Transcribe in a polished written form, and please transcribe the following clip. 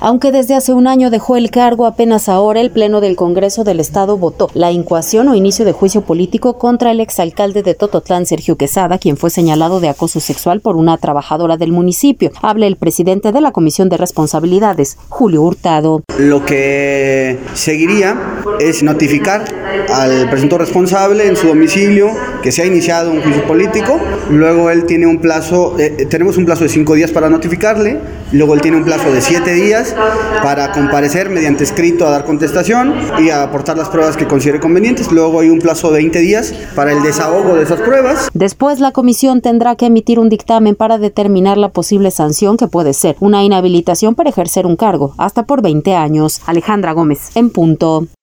Aunque desde hace un año dejó el cargo, apenas ahora el Pleno del Congreso del Estado votó la incoación o inicio de juicio político contra el exalcalde de Tototlán, Sergio Quesada, quien fue señalado de acoso sexual por una trabajadora del municipio. Habla el presidente de la Comisión de Responsabilidades, Julio Hurtado. Lo que seguiría es notificar al presunto responsable en su domicilio que se ha iniciado un juicio político. Luego él tiene un plazo, tenemos un plazo de 5 días para notificarle. Luego él tiene un plazo de 7 días para comparecer mediante escrito a dar contestación y a aportar las pruebas que considere convenientes. Luego hay un plazo de 20 días para el desahogo de esas pruebas. Después la comisión tendrá que emitir un dictamen para determinar la posible sanción, que puede ser una inhabilitación para ejercer un cargo hasta por 20 años. Alejandra Gómez, en punto.